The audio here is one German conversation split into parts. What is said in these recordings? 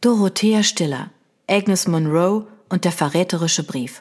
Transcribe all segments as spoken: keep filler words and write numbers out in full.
Dorothea Stiller, Agnes Monroe und der verräterische Brief.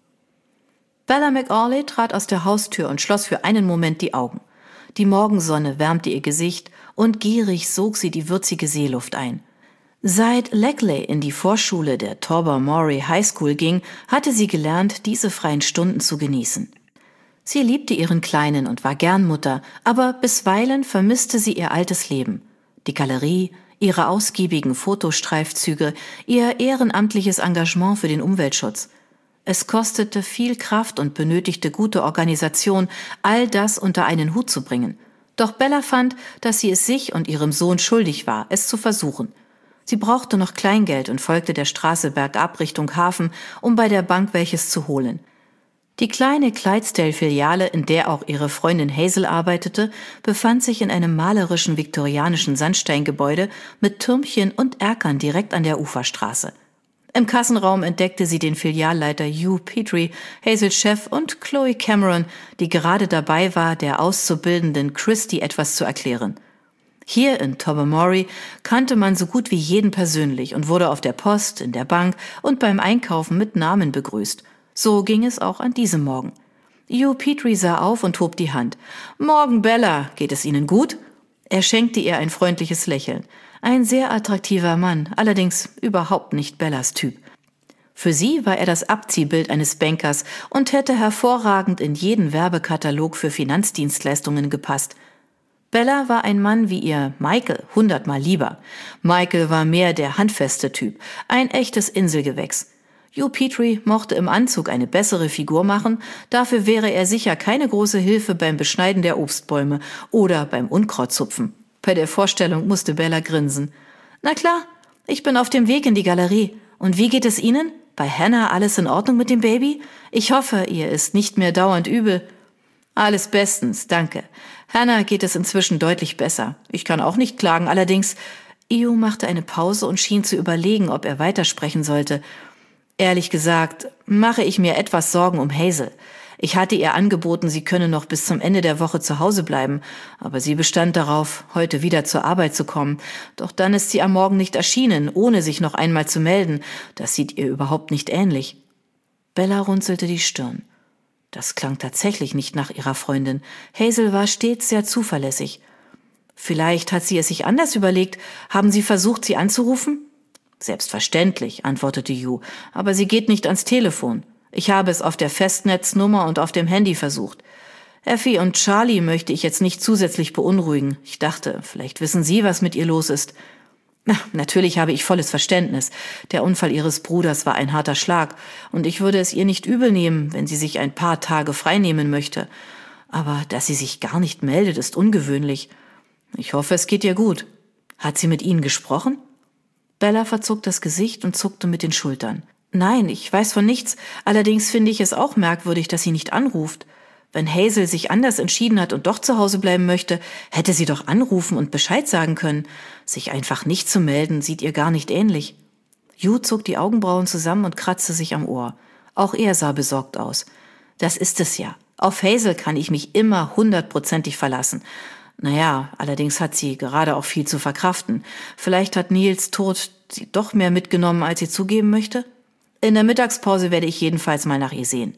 Bella McAuley trat aus der Haustür und schloss für einen Moment die Augen. Die Morgensonne wärmte ihr Gesicht und gierig sog sie die würzige Seeluft ein. Seit Leckley in die Vorschule der Tobermory High School ging, hatte sie gelernt, diese freien Stunden zu genießen. Sie liebte ihren Kleinen und war gern Mutter, aber bisweilen vermisste sie ihr altes Leben. Die Galerie, ihre ausgiebigen Fotostreifzüge, ihr ehrenamtliches Engagement für den Umweltschutz. Es kostete viel Kraft und benötigte gute Organisation, all das unter einen Hut zu bringen. Doch Bella fand, dass sie es sich und ihrem Sohn schuldig war, es zu versuchen. Sie brauchte noch Kleingeld und folgte der Straße bergab Richtung Hafen, um bei der Bank welches zu holen. Die kleine Clydesdale-Filiale, in der auch ihre Freundin Hazel arbeitete, befand sich in einem malerischen viktorianischen Sandsteingebäude mit Türmchen und Erkern direkt an der Uferstraße. Im Kassenraum entdeckte sie den Filialleiter Hugh Petrie, Hazels Chef, und Chloe Cameron, die gerade dabei war, der Auszubildenden Christy etwas zu erklären. Hier in Tobermory kannte man so gut wie jeden persönlich und wurde auf der Post, in der Bank und beim Einkaufen mit Namen begrüßt. So ging es auch an diesem Morgen. Hugh Petrie sah auf und hob die Hand. »Morgen, Bella, geht es Ihnen gut?« Er schenkte ihr ein freundliches Lächeln. Ein sehr attraktiver Mann, allerdings überhaupt nicht Bellas Typ. Für sie war er das Abziehbild eines Bankers und hätte hervorragend in jeden Werbekatalog für Finanzdienstleistungen gepasst. Bella war ein Mann wie ihr Michael hundertmal lieber. Michael war mehr der handfeste Typ, ein echtes Inselgewächs. Hugh Petrie mochte im Anzug eine bessere Figur machen, dafür wäre er sicher keine große Hilfe beim Beschneiden der Obstbäume oder beim Unkrautzupfen. Bei der Vorstellung musste Bella grinsen. »Na klar, ich bin auf dem Weg in die Galerie. Und wie geht es Ihnen? Bei Hannah alles in Ordnung mit dem Baby? Ich hoffe, ihr ist nicht mehr dauernd übel.« »Alles bestens, danke. Hannah geht es inzwischen deutlich besser. Ich kann auch nicht klagen, allerdings...« Hugh machte eine Pause und schien zu überlegen, ob er weitersprechen sollte. »Ehrlich gesagt, mache ich mir etwas Sorgen um Hazel. Ich hatte ihr angeboten, sie könne noch bis zum Ende der Woche zu Hause bleiben, aber sie bestand darauf, heute wieder zur Arbeit zu kommen. Doch dann ist sie am Morgen nicht erschienen, ohne sich noch einmal zu melden. Das sieht ihr überhaupt nicht ähnlich.« Bella runzelte die Stirn. Das klang tatsächlich nicht nach ihrer Freundin. Hazel war stets sehr zuverlässig. »Vielleicht hat sie es sich anders überlegt. Haben Sie versucht, sie anzurufen?« »Selbstverständlich«, antwortete Hugh, »aber sie geht nicht ans Telefon. Ich habe es auf der Festnetznummer und auf dem Handy versucht. Effie und Charlie möchte ich jetzt nicht zusätzlich beunruhigen. Ich dachte, vielleicht wissen Sie, was mit ihr los ist.« Na, natürlich habe ich volles Verständnis. Der Unfall Ihres Bruders war ein harter Schlag und ich würde es ihr nicht übel nehmen, wenn sie sich ein paar Tage freinehmen möchte. Aber dass sie sich gar nicht meldet, ist ungewöhnlich. Ich hoffe, es geht ihr gut. Hat sie mit Ihnen gesprochen? Bella verzog das Gesicht und zuckte mit den Schultern. »Nein, ich weiß von nichts. Allerdings finde ich es auch merkwürdig, dass sie nicht anruft. Wenn Hazel sich anders entschieden hat und doch zu Hause bleiben möchte, hätte sie doch anrufen und Bescheid sagen können. Sich einfach nicht zu melden, sieht ihr gar nicht ähnlich.« Hugh zog die Augenbrauen zusammen und kratzte sich am Ohr. Auch er sah besorgt aus. »Das ist es ja. Auf Hazel kann ich mich immer hundertprozentig verlassen. Naja, allerdings hat sie gerade auch viel zu verkraften. Vielleicht hat Niels Tod sie doch mehr mitgenommen, als sie zugeben möchte. In der Mittagspause werde ich jedenfalls mal nach ihr sehen.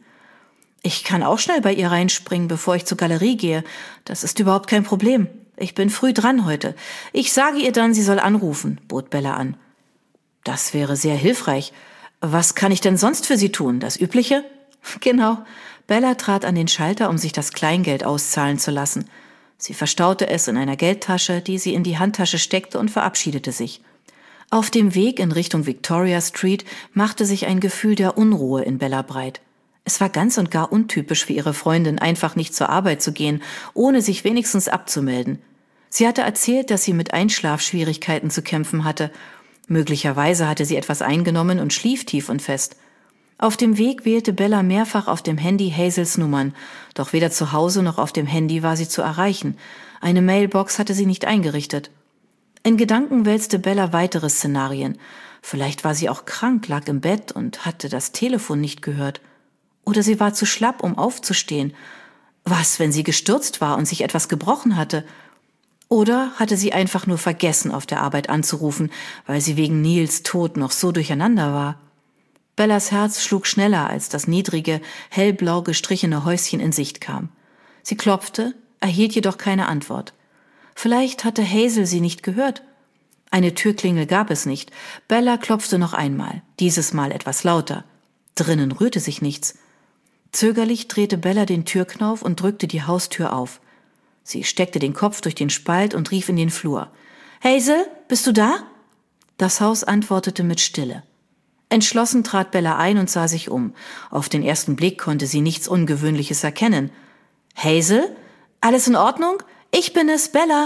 Ich kann auch schnell bei ihr reinspringen, bevor ich zur Galerie gehe. Das ist überhaupt kein Problem. Ich bin früh dran heute. Ich sage ihr dann, sie soll anrufen«, bot Bella an. »Das wäre sehr hilfreich. Was kann ich denn sonst für sie tun? Das Übliche?« »Genau.« Bella trat an den Schalter, um sich das Kleingeld auszahlen zu lassen. Sie verstaute es in einer Geldtasche, die sie in die Handtasche steckte, und verabschiedete sich. Auf dem Weg in Richtung Victoria Street machte sich ein Gefühl der Unruhe in Bella breit. Es war ganz und gar untypisch für ihre Freundin, einfach nicht zur Arbeit zu gehen, ohne sich wenigstens abzumelden. Sie hatte erzählt, dass sie mit Einschlafschwierigkeiten zu kämpfen hatte. Möglicherweise hatte sie etwas eingenommen und schlief tief und fest. Auf dem Weg wählte Bella mehrfach auf dem Handy Hazels Nummern, doch weder zu Hause noch auf dem Handy war sie zu erreichen. Eine Mailbox hatte sie nicht eingerichtet. In Gedanken wälzte Bella weitere Szenarien. Vielleicht war sie auch krank, lag im Bett und hatte das Telefon nicht gehört. Oder sie war zu schlapp, um aufzustehen. Was, wenn sie gestürzt war und sich etwas gebrochen hatte? Oder hatte sie einfach nur vergessen, auf der Arbeit anzurufen, weil sie wegen Neils Tod noch so durcheinander war? Bellas Herz schlug schneller, als das niedrige, hellblau gestrichene Häuschen in Sicht kam. Sie klopfte, erhielt jedoch keine Antwort. Vielleicht hatte Hazel sie nicht gehört. Eine Türklingel gab es nicht. Bella klopfte noch einmal, dieses Mal etwas lauter. Drinnen rührte sich nichts. Zögerlich drehte Bella den Türknauf und drückte die Haustür auf. Sie steckte den Kopf durch den Spalt und rief in den Flur. »Hazel, bist du da?« Das Haus antwortete mit Stille. Entschlossen trat Bella ein und sah sich um. Auf den ersten Blick konnte sie nichts Ungewöhnliches erkennen. »Hazel? Alles in Ordnung? Ich bin es, Bella!«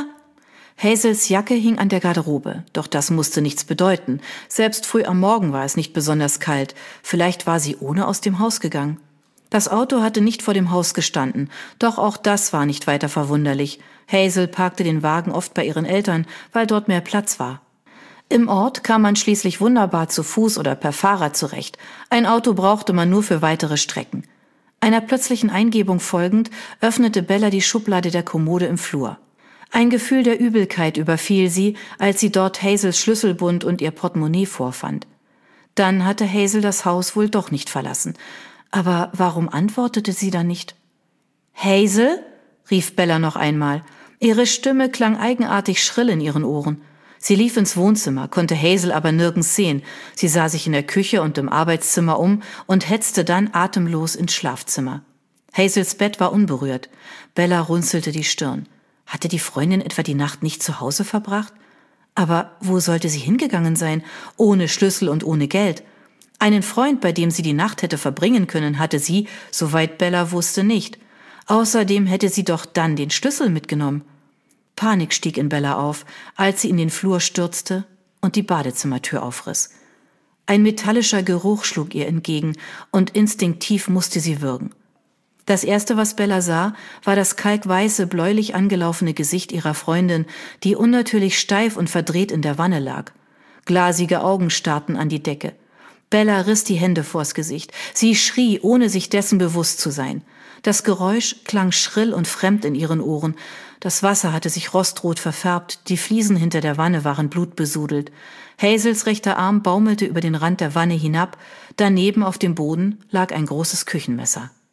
Hazels Jacke hing an der Garderobe, doch das musste nichts bedeuten. Selbst früh am Morgen war es nicht besonders kalt. Vielleicht war sie ohne aus dem Haus gegangen. Das Auto hatte nicht vor dem Haus gestanden, doch auch das war nicht weiter verwunderlich. Hazel parkte den Wagen oft bei ihren Eltern, weil dort mehr Platz war. Im Ort kam man schließlich wunderbar zu Fuß oder per Fahrrad zurecht. Ein Auto brauchte man nur für weitere Strecken. Einer plötzlichen Eingebung folgend, öffnete Bella die Schublade der Kommode im Flur. Ein Gefühl der Übelkeit überfiel sie, als sie dort Hazels Schlüsselbund und ihr Portemonnaie vorfand. Dann hatte Hazel das Haus wohl doch nicht verlassen. Aber warum antwortete sie dann nicht? »Hazel?« rief Bella noch einmal. Ihre Stimme klang eigenartig schrill in ihren Ohren. Sie lief ins Wohnzimmer, konnte Hazel aber nirgends sehen. Sie sah sich in der Küche und im Arbeitszimmer um und hetzte dann atemlos ins Schlafzimmer. Hazels Bett war unberührt. Bella runzelte die Stirn. Hatte die Freundin etwa die Nacht nicht zu Hause verbracht? Aber wo sollte sie hingegangen sein, ohne Schlüssel und ohne Geld? Einen Freund, bei dem sie die Nacht hätte verbringen können, hatte sie, soweit Bella wusste, nicht. Außerdem hätte sie doch dann den Schlüssel mitgenommen. Panik stieg in Bella auf, als sie in den Flur stürzte und die Badezimmertür aufriss. Ein metallischer Geruch schlug ihr entgegen und instinktiv musste sie würgen. Das Erste, was Bella sah, war das kalkweiße, bläulich angelaufene Gesicht ihrer Freundin, die unnatürlich steif und verdreht in der Wanne lag. Glasige Augen starrten an die Decke. Bella riss die Hände vors Gesicht. Sie schrie, ohne sich dessen bewusst zu sein. Das Geräusch klang schrill und fremd in ihren Ohren. Das Wasser hatte sich rostrot verfärbt, die Fliesen hinter der Wanne waren blutbesudelt. Hazels rechter Arm baumelte über den Rand der Wanne hinab, daneben auf dem Boden lag ein großes Küchenmesser.